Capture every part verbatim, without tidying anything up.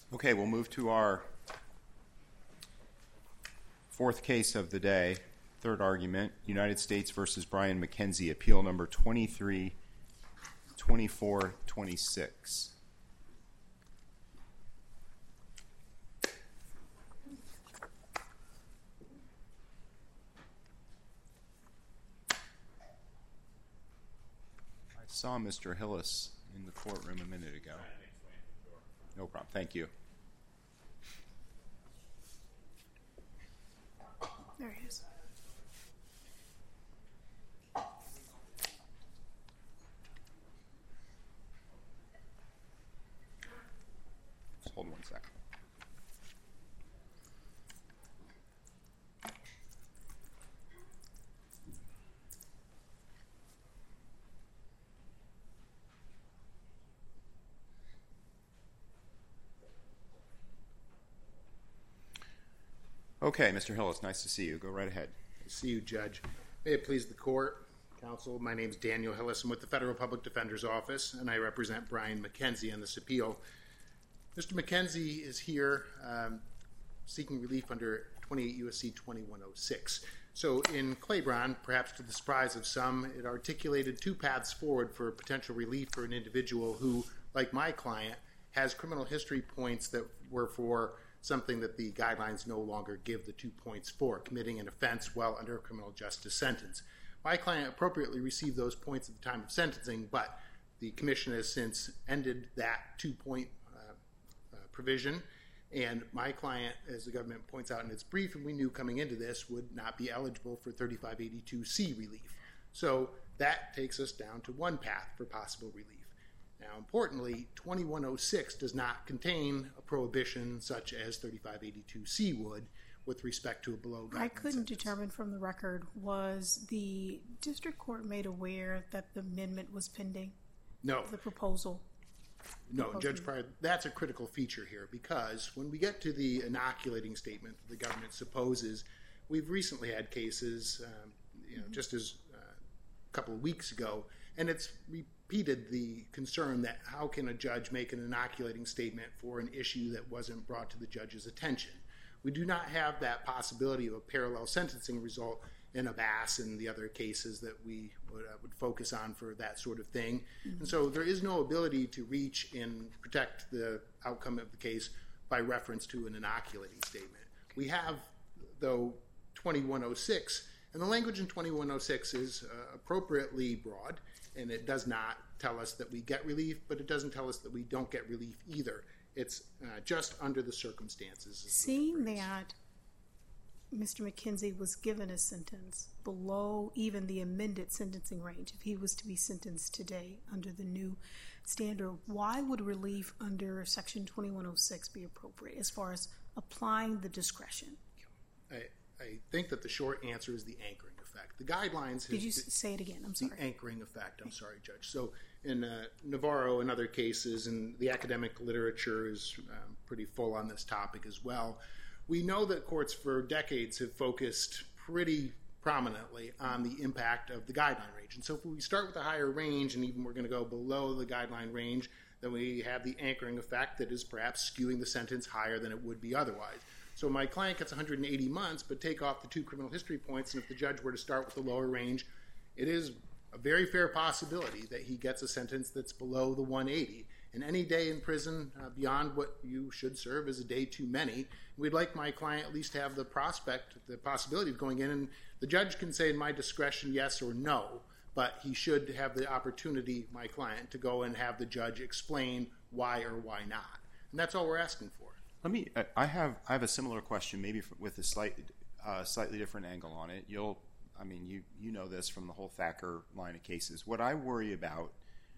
Okay, we'll move to our fourth case of the day, third argument, United States versus Brian McKenzie, appeal number twenty-three twenty-four twenty-six. I saw Mister Hillis in the courtroom a minute ago. No problem. Thank you. There he is. Just hold one second. Okay, Mister Hillis, nice to see you. Go right ahead. Nice to see you, Judge. May it please the court, counsel, my name is Daniel Hillis. I'm with the Federal Public Defender's Office, and I represent Brian McKenzie in this appeal. Mister McKenzie is here um, seeking relief under twenty-eight U S C twenty-one oh six. So in Claiborne, perhaps to the surprise of some, it articulated two paths forward for potential relief for an individual who, like my client, has criminal history points that were for something that the guidelines no longer give the two points for, committing an offense while under a criminal justice sentence. My client appropriately received those points at the time of sentencing, but the commission has since ended that two-point uh, uh, provision, and my client, as the government points out in its brief, and we knew coming into this, would not be eligible for thirty-five eighty-two C relief. So that takes us down to one path for possible relief. Now, importantly, twenty-one oh six does not contain a prohibition such as thirty-five eighty-two C would with respect to a below guideline I couldn't sentence. determine from the record, was the district court made aware that the amendment was pending? No. The proposal? No, proposal. Judge Pryor, that's a critical feature here because when we get to the inoculating statement that the government supposes, we've recently had cases, um, you know, mm-hmm. just as uh, a couple of weeks ago, and it's repeated the concern that how can a judge make an inoculating statement for an issue that wasn't brought to the judge's attention? We do not have that possibility of a parallel sentencing result in Abbas and the other cases that we would, uh, would focus on for that sort of thing. Mm-hmm. And so there is no ability to reach and protect the outcome of the case by reference to an inoculating statement. We have, though, twenty-one oh six, and the language in twenty-one oh six is uh, appropriately broad, and it does not tell us that we get relief, but it doesn't tell us that we don't get relief either. It's uh, just under the circumstances. Seeing that Mister McKenzie was given a sentence below even the amended sentencing range, if he was to be sentenced today under the new standard, why would relief under Section twenty-one oh six be appropriate as far as applying the discretion? I, I think that the short answer is the anchoring effect. The guidelines... Did you say it again? I'm sorry. The anchoring effect. I'm sorry, Judge. So in uh, Navarro and other cases, and the academic literature is um, pretty full on this topic as well, we know that courts for decades have focused pretty prominently on the impact of the guideline range. And so if we start with a higher range, and even we're going to go below the guideline range, then we have the anchoring effect that is perhaps skewing the sentence higher than it would be otherwise. So my client gets one hundred eighty months, but take off the two criminal history points, and if the judge were to start with the lower range, it is a very fair possibility that he gets a sentence that's below the one eighty. And any day in prison uh, beyond what you should serve is a day too many. We'd like my client at least to have the prospect, the possibility of going in, and the judge can say in my discretion yes or no, but he should have the opportunity, my client, to go and have the judge explain why or why not. And that's all we're asking for. Let me. I have. I have a similar question, maybe with a slight, uh, slightly different angle on it. You'll. I mean, you you know this from the whole Thacker line of cases. What I worry about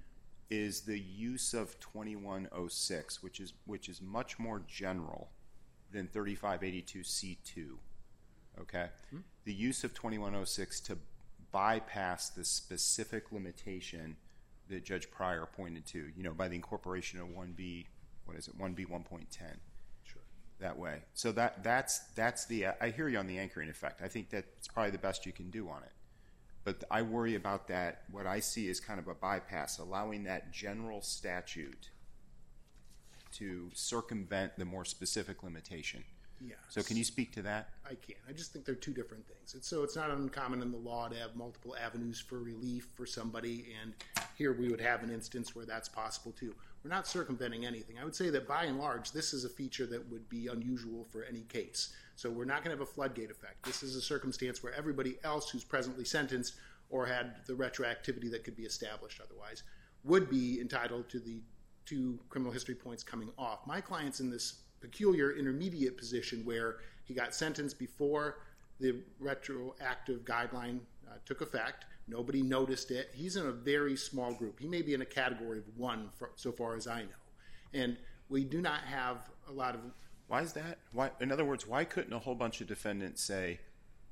is the use of twenty-one oh six, which is which is much more general than thirty-five eighty-two C two. Okay, hmm? The use of twenty-one oh six to bypass the specific limitation that Judge Pryor pointed to. You know, by the incorporation of one B. What is it? one B one point ten. That way. So that that's that's the I hear you on the anchoring effect. I think that's probably the best you can do on it. But I worry about that. What I see is kind of a bypass, allowing that general statute to circumvent the more specific limitation. Yes. So can you speak to that? I can. I just think they're two different things. It's, so it's not uncommon in the law to have multiple avenues for relief for somebody, and here we would have an instance where that's possible too. We're not circumventing anything. I would say that by and large, this is a feature that would be unusual for any case. So we're not going to have a floodgate effect. This is a circumstance where everybody else who's presently sentenced or had the retroactivity that could be established otherwise would be entitled to the two criminal history points coming off. My client's in this peculiar intermediate position where he got sentenced before the retroactive guideline uh, took effect. Nobody noticed it. He's in a very small group. He may be in a category of one for, so far as I know. And we do not have a lot of... Why is that? Why, in other words, why couldn't a whole bunch of defendants say,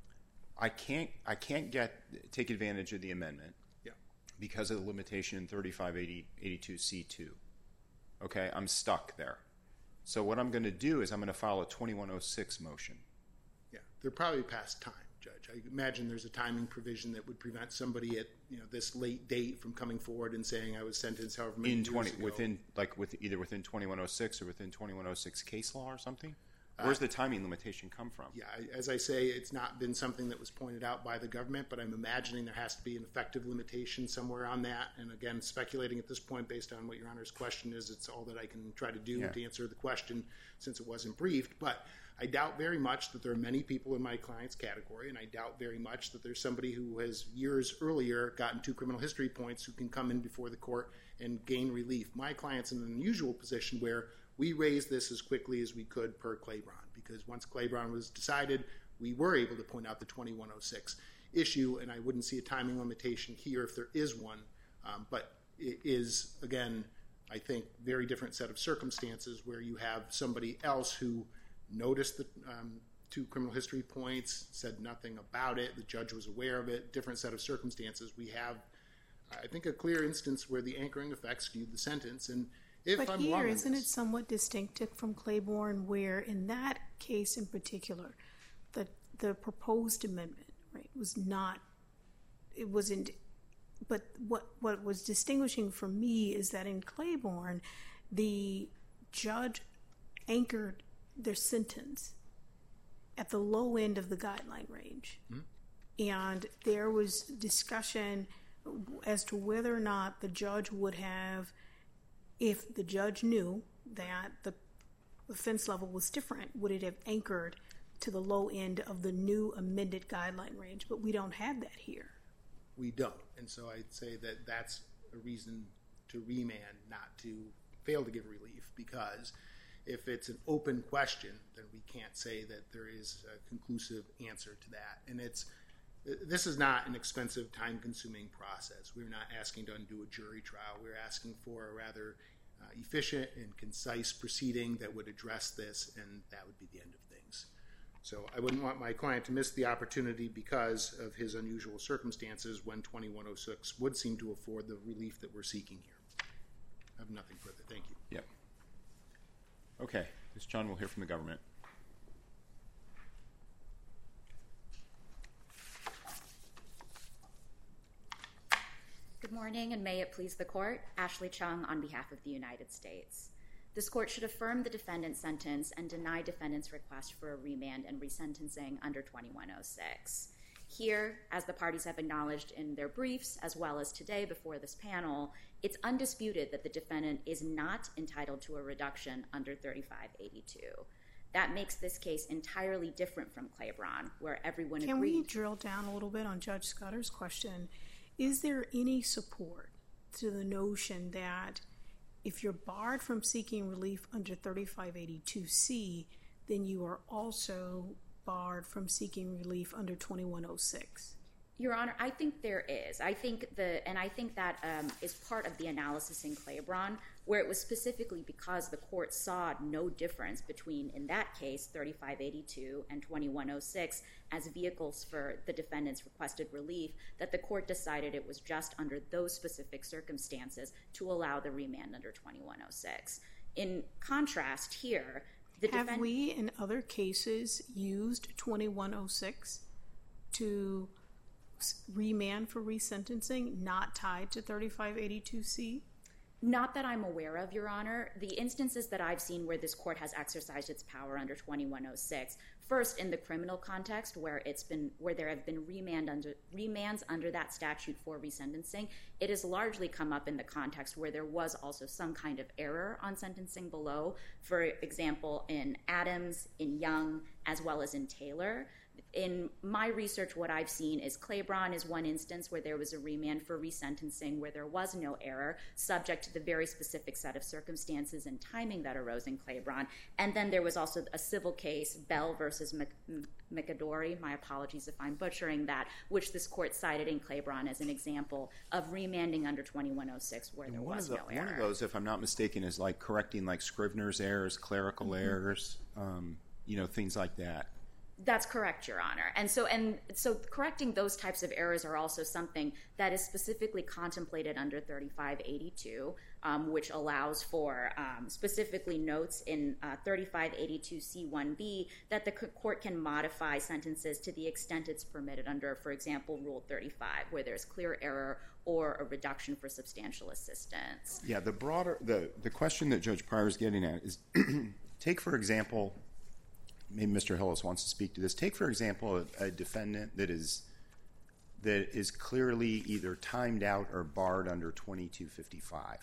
I can't I can't get take advantage of the amendment yeah. because of the limitation in thirty-five eighty-two C two. Okay, I'm stuck there. So what I'm going to do is I'm going to file a twenty-one oh six motion. Yeah, they're probably past time, Judge. I imagine there's a timing provision that would prevent somebody at you know this late date from coming forward and saying I was sentenced however many in years twenty ago. within like with either within twenty-one oh six or within twenty-one oh six case law or something. Where's uh, the timing limitation come from? Yeah, as I say, it's not been something that was pointed out by the government, but I'm imagining there has to be an effective limitation somewhere on that. And again, speculating at this point based on what Your Honor's question is, it's all that I can try to do yeah. to answer the question since it wasn't briefed. But I doubt very much that there are many people in my client's category, and I doubt very much that there's somebody who has years earlier gotten two criminal history points who can come in before the court and gain relief. My client's in an unusual position where we raised this as quickly as we could per Claiborne, because once Claiborne was decided, we were able to point out the twenty-one oh six issue, and I wouldn't see a timing limitation here if there is one. Um, but it is, again, I think, very different set of circumstances where you have somebody else who noticed the um, two criminal history points, said nothing about it, the judge was aware of it, different set of circumstances. We have, I think, a clear instance where the anchoring effect skewed the sentence, and If but I'm here, wrong isn't this, it somewhat distinctive from Claiborne, where in that case in particular, the the proposed amendment, right, was not, it wasn't, but what what was distinguishing for me is that in Claiborne, the judge anchored their sentence at the low end of the guideline range. Mm-hmm. And there was discussion as to whether or not the judge would have, if the judge knew that the offense level was different, would it have anchored to the low end of the new amended guideline range? But we don't have that here. We don't. And so I'd say that that's a reason to remand, not to fail to give relief, because if it's an open question, then we can't say that there is a conclusive answer to that. And it's this is not an expensive, time-consuming process. We're not asking to undo a jury trial. We're asking for a rather uh, efficient and concise proceeding that would address this, and that would be the end of things. So I wouldn't want my client to miss the opportunity because of his unusual circumstances when twenty-one oh six would seem to afford the relief that we're seeking here. I have nothing further. Thank you. Yep. Okay. Miz Chun, we'll hear from the government. Good morning, and may it please the Court. Ashley Chung on behalf of the United States. This Court should affirm the defendant's sentence and deny defendant's request for a remand and resentencing under twenty-one oh six. Here, as the parties have acknowledged in their briefs, as well as today before this panel, it's undisputed that the defendant is not entitled to a reduction under thirty-five eighty-two. That makes this case entirely different from Claiborne, where everyone Can agreed. Can we drill down a little bit on Judge Scudder's question? Is there any support to the notion that if you're barred from seeking relief under thirty-five eighty-two C, then you are also barred from seeking relief under twenty-one oh six? Your Honor, I think there is. I think the, and I think that um, is part of the analysis in Claiborne, where it was specifically because the court saw no difference between, in that case, thirty-five eighty-two and twenty-one oh six as vehicles for the defendant's requested relief, that the court decided it was just under those specific circumstances to allow the remand under twenty-one oh six. In contrast here, the Have defend- we, in other cases, used twenty-one oh six to remand for resentencing not tied to thirty-five eighty-two C? Not that I'm aware of, Your Honor. The instances that I've seen where this court has exercised its power under twenty-one oh six, first in the criminal context where it's been where there have been remand under remands under that statute for resentencing, it has largely come up in the context where there was also some kind of error on sentencing below. For example, in Adams, in Young, as well as in Taylor. In my research, what I've seen is Claiborne is one instance where there was a remand for resentencing where there was no error, subject to the very specific set of circumstances and timing that arose in Claiborne. And then there was also a civil case, Bell versus McAdory, my apologies if I'm butchering that, which this court cited in Claiborne as an example of remanding under twenty-one oh six where there was the, no error. One of those, if I'm not mistaken, is like correcting like Scrivener's errors, clerical mm-hmm. errors, um, you know, things like that. That's correct, Your Honor. And so and so correcting those types of errors are also something that is specifically contemplated under thirty-five eighty-two, um, which allows for um, specifically notes in uh, thirty-five eighty-two C one B that the court can modify sentences to the extent it's permitted under, for example, Rule thirty-five, where there's clear error or a reduction for substantial assistance. Yeah, the broader, the, the question that Judge Pryor is getting at is, take, for example, maybe Mister Hillis wants to speak to this. Take, for example, a, a defendant that is that is clearly either timed out or barred under twenty-two fifty-five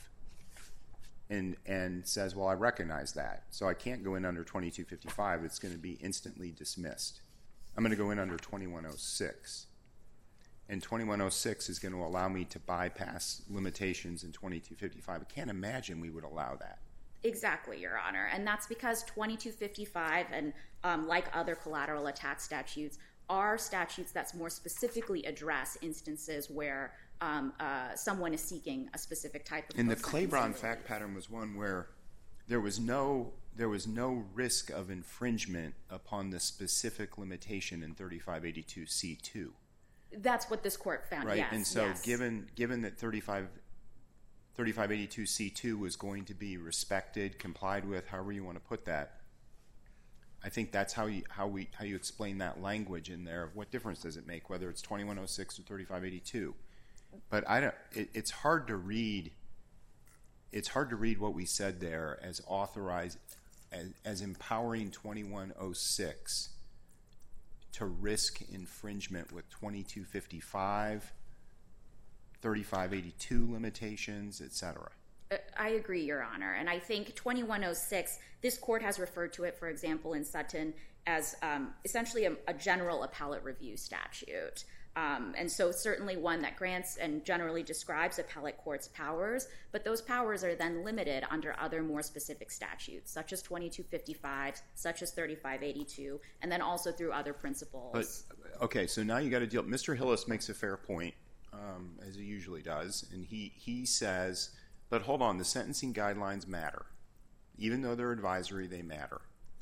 and and says, well, I recognize that, so I can't go in under twenty-two fifty-five. It's going to be instantly dismissed. I'm going to go in under twenty-one oh six. And twenty-one oh six is going to allow me to bypass limitations in twenty-two fifty-five. I can't imagine we would allow that. Exactly, Your Honor. And that's because twenty-two fifty-five and um, like other collateral attack statutes are statutes that more specifically address instances where um, uh, someone is seeking a specific type of. And the Claiborne fact pattern was one where there was no there was no risk of infringement upon the specific limitation in thirty-five eighty-two C two. That's what this court found. Right, yes, and so yes. given given that thirty-five eighty-two C two was going to be respected, complied with, however you want to put that, I think that's how you how we how you explain that language in there. What difference does it make whether it's twenty-one oh six or thirty-five eighty-two? But I don't. It, it's hard to read. It's hard to read what we said there as authorized as, as empowering twenty-one oh six to risk infringement with twenty-two fifty-five. thirty-five eighty-two limitations, et cetera. I agree, Your Honor. And I think twenty-one oh six, this court has referred to it, for example, in Sutton, as um, essentially a, a general appellate review statute. Um, and so certainly one that grants and generally describes appellate court's powers, but those powers are then limited under other more specific statutes, such as twenty-two fifty-five, such as thirty-five eighty-two, and then also through other principles. But, okay, so now you got to deal. Mister Hillis makes a fair point. Um, as he usually does, and he, he says, but hold on, the sentencing guidelines matter. Even though they're advisory, they matter.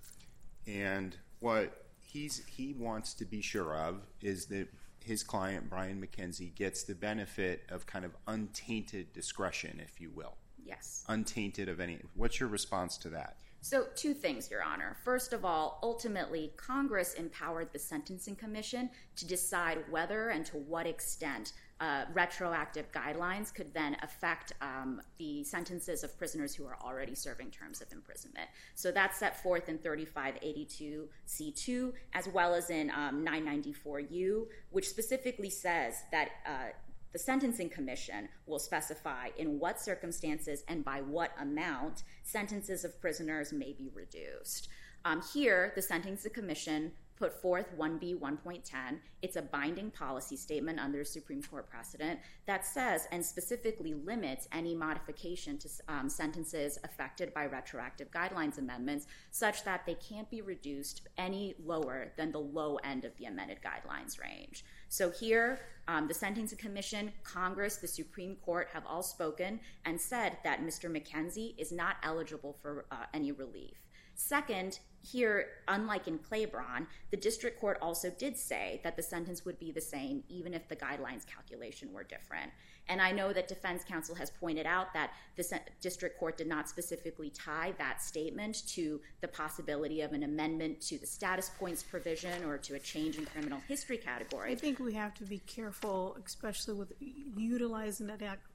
And what he's he wants to be sure of is that his client, Brian McKenzie, gets the benefit of kind of untainted discretion, if you will. Yes. Untainted of any. What's your response to that? So two things, Your Honor. First of all, ultimately, Congress empowered the Sentencing Commission to decide whether and to what extent uh, retroactive guidelines could then affect um, the sentences of prisoners who are already serving terms of imprisonment. So that's set forth in thirty-five eighty-two C two, as well as in um, nine ninety-four U, which specifically says that uh, the Sentencing Commission will specify in what circumstances and by what amount sentences of prisoners may be reduced. Um, here, the Sentencing Commission put forth one B one point ten. It's a binding policy statement under Supreme Court precedent that says and specifically limits any modification to um, sentences affected by retroactive guidelines amendments such that they can't be reduced any lower than the low end of the amended guidelines range. So here, um, the Sentencing Commission, Congress, the Supreme Court have all spoken and said that Mister McKenzie is not eligible for uh, any relief. Second, here, unlike in Claiborne, the district court also did say that the sentence would be the same even if the guidelines calculation were different. And I know that defense counsel has pointed out that the district court did not specifically tie that statement to the possibility of an amendment to the status points provision or to a change in criminal history category. I think we have to be careful, especially with utilizing that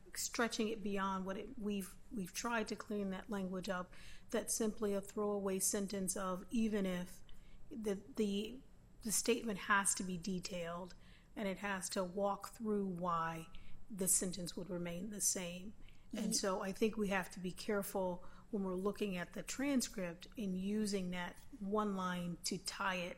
stretching it beyond what it, we've we've tried to clean that language up. That's simply a throwaway sentence of even if the the the statement has to be detailed and it has to walk through why the sentence would remain the same. Mm-hmm. And so I think we have to be careful when we're looking at the transcript in using that one line to tie it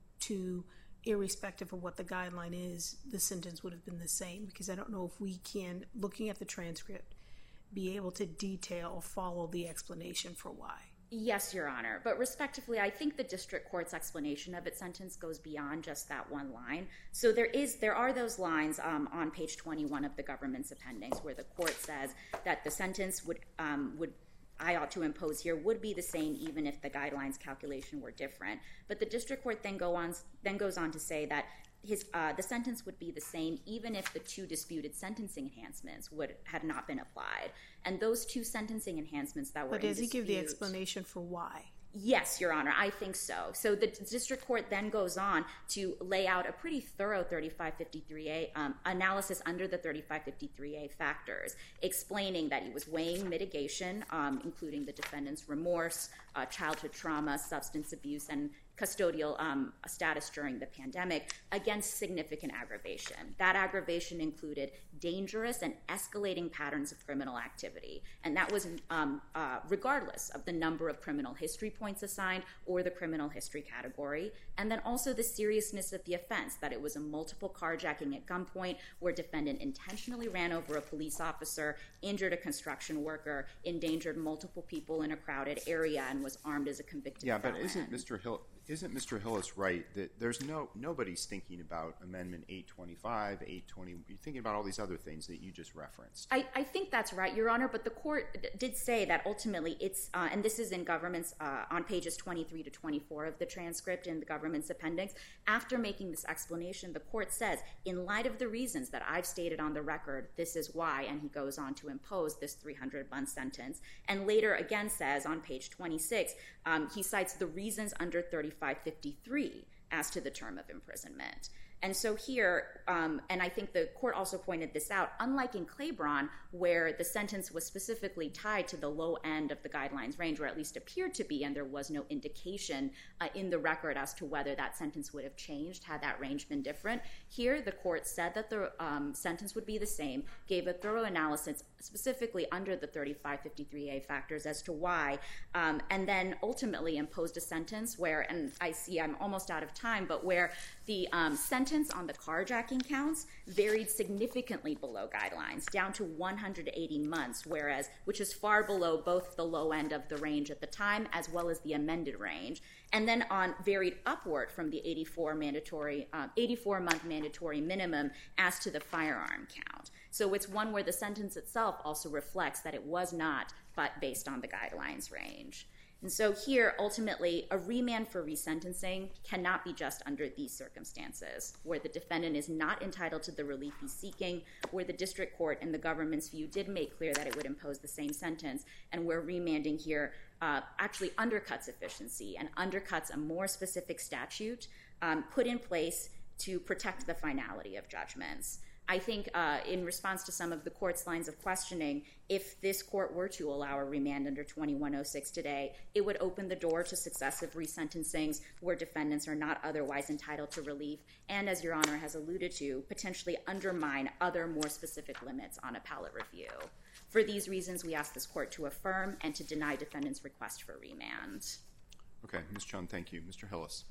to, irrespective of what the guideline is, the sentence would have been the same, because I don't know if we can, looking at the transcript, be able to detail or follow the explanation for why. Yes, Your Honor. But respectively, I think the district court's explanation of its sentence goes beyond just that one line. So there is, there are those lines um, on page twenty-one of the government's appendix where the court says that the sentence would um, would I ought to impose here would be the same even if the guidelines calculation were different. But the district court then go on then goes on to say that his uh, the sentence would be the same even if the two disputed sentencing enhancements would had not been applied. And those two sentencing enhancements that were But does in he give the dispute- explanation for why? Yes, Your Honor, I think so. So the district court then goes on to lay out a pretty thorough thirty-five fifty-three A um, analysis under the thirty-five fifty-three A factors, explaining that he was weighing mitigation, um, including the defendant's remorse, uh, childhood trauma, substance abuse, and custodial um, status during the pandemic against significant aggravation. That aggravation included dangerous and escalating patterns of criminal activity, and that was um, uh, regardless of the number of criminal history points assigned or the criminal history category, and then also the seriousness of the offense, that it was a multiple carjacking at gunpoint where defendant intentionally ran over a police officer, injured a construction worker, endangered multiple people in a crowded area, and was armed as a convicted Yeah, felon. but isn't Mister Hill isn't Mister Hillis right that there's no nobody's thinking about Amendment eight twenty-five, eight twenty? You're thinking about all these other things that you just referenced. I, I think that's right, Your Honor, but the court d- did say that ultimately it's, uh, and this is in government's, uh, on pages twenty-three to twenty-four of the transcript in the government's appendix, after making this explanation, the court says, in light of the reasons that I've stated on the record, this is why, and he goes on to impose this three hundred month sentence, and later again says on page twenty-six, um, he cites the reasons under thirty-five fifty-three as to the term of imprisonment. And so here, um, and I think the court also pointed this out, unlike in Claiborne, where the sentence was specifically tied to the low end of the guidelines range, or at least appeared to be, and there was no indication uh, in the record as to whether that sentence would have changed had that range been different. Here, the court said that the um, sentence would be the same, gave a thorough analysis specifically under the thirty-five fifty-three A factors as to why, um, and then ultimately imposed a sentence where, and I see I'm almost out of time, but where the um, sentence on the carjacking counts varied significantly below guidelines, down to one hundred eighty months, whereas, which is far below both the low end of the range at the time as well as the amended range, and then on varied upward from the eighty-four mandatory, uh, eighty-four month mandatory minimum as to the firearm count. So it's one where the sentence itself also reflects that it was not, but based on the guidelines range. And so here, ultimately, a remand for resentencing cannot be just under these circumstances, where the defendant is not entitled to the relief he's seeking, where the district court, in the government's view, did make clear that it would impose the same sentence, and where remanding here uh, actually undercuts efficiency and undercuts a more specific statute um, put in place to protect the finality of judgments. I think uh, in response to some of the court's lines of questioning, if this court were to allow a remand under twenty-one oh six today, it would open the door to successive resentencings where defendants are not otherwise entitled to relief, and as Your Honor has alluded to, potentially undermine other more specific limits on appellate review. For these reasons, we ask this court to affirm and to deny defendants' request for remand. Okay, Miz Chung, thank you. Mister Hillis.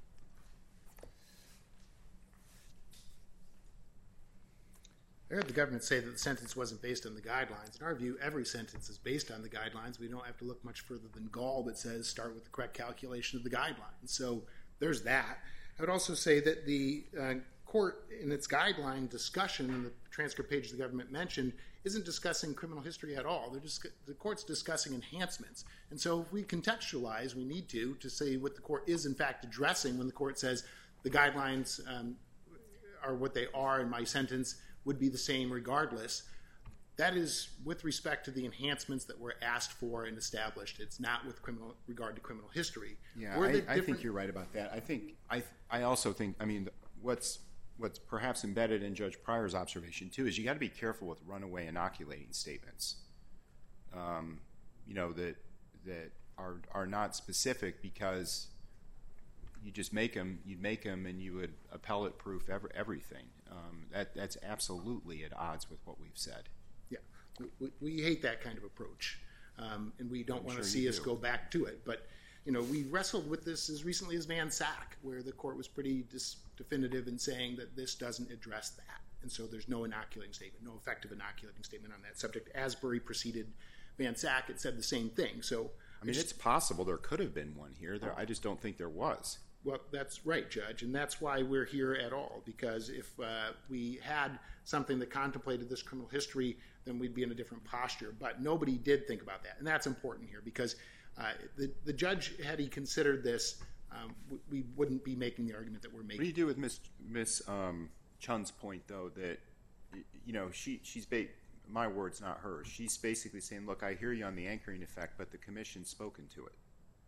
I heard the government say that the sentence wasn't based on the guidelines. In our view, every sentence is based on the guidelines. We don't have to look much further than Gall that says start with the correct calculation of the guidelines. So there's that. I would also say that the uh, court, in its guideline discussion, in the transcript page the government mentioned, isn't discussing criminal history at all. They're just, the court's discussing enhancements. And so if we contextualize, we need to, to say what the court is in fact addressing when the court says the guidelines um, are what they are and my sentence would be the same regardless. That is with respect to the enhancements that were asked for and established. It's not with criminal regard to criminal history. Yeah, I, I think you're right about that. I think I I also think I mean what's what's perhaps embedded in Judge Pryor's observation too is you got to be careful with runaway inoculating statements. Um, you know that that are are not specific because you just make them. You'd make them, and you would appellate proof every, everything. Um, that that's absolutely at odds with what we've said. Yeah, we, we hate that kind of approach, um, and we don't I'm want sure to see you us do. go back to it. But you know, we wrestled with this as recently as Van Sack, where the court was pretty dis- definitive in saying that this doesn't address that, and so there's no inoculating statement, no effective inoculating statement on that subject. Asbury preceded Van Sack; it said the same thing. So I mean, it's possible there could have been one here. There, I just don't think there was. Well, that's right, Judge, and that's why we're here at all, because if uh, we had something that contemplated this criminal history, then we'd be in a different posture. But nobody did think about that, and that's important here, because uh, the, the judge, had he considered this, um, we, we wouldn't be making the argument that we're making. What do you do with Miss Miss um, Chun's point, though, that, you know, she she's ba- my words, not hers. She's basically saying, look, I hear you on the anchoring effect, but the commission's spoken to it.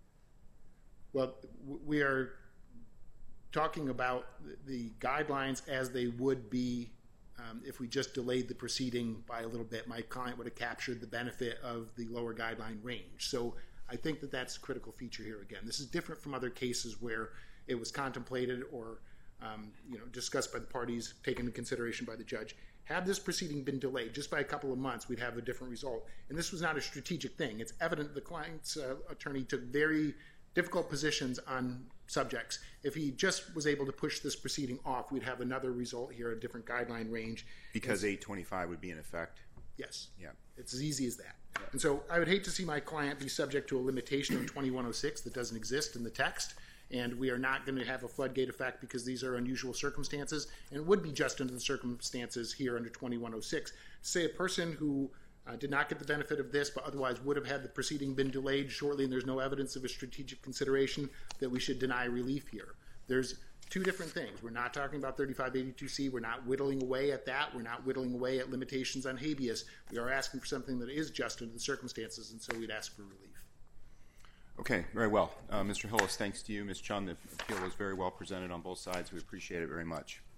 Well, we are talking about the guidelines as they would be um, if we just delayed the proceeding by a little bit. My client would have captured the benefit of the lower guideline range. So I think that that's a critical feature here again. This is different from other cases where it was contemplated or um, you know, discussed by the parties, taken into consideration by the judge. Had this proceeding been delayed just by a couple of months, we'd have a different result. And this was not a strategic thing. It's evident the client's uh, attorney took very difficult positions on subjects. If he just was able to push this proceeding off, we'd have another result here, a different guideline range. Because eight twenty-five would be in effect? Yes. Yeah. It's as easy as that. Yeah. And so I would hate to see my client be subject to a limitation of twenty-one oh six that doesn't exist in the text, and we are not going to have a floodgate effect because these are unusual circumstances, and it would be just under the circumstances here under twenty-one oh six. Say a person who Uh, did not get the benefit of this, but otherwise would have had the proceeding been delayed shortly, and there's no evidence of a strategic consideration, that we should deny relief here. There's two different things. We're not talking about thirty-five eighty-two C. We're not whittling away at that. We're not whittling away at limitations on habeas. We are asking for something that is just under the circumstances, and so we'd ask for relief. Okay, very well. Uh, Mister Hillis, thanks to you. Miz Chun, the appeal was very well presented on both sides. We appreciate it very much.